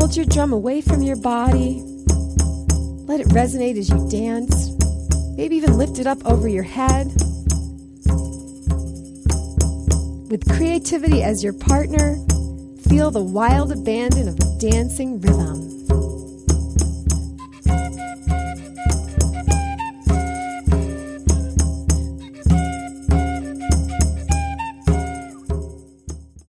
hold your drum away from your body. Let it resonate as you dance. Maybe even lift it up over your head. With creativity as your partner, feel the wild abandon of a dancing rhythm.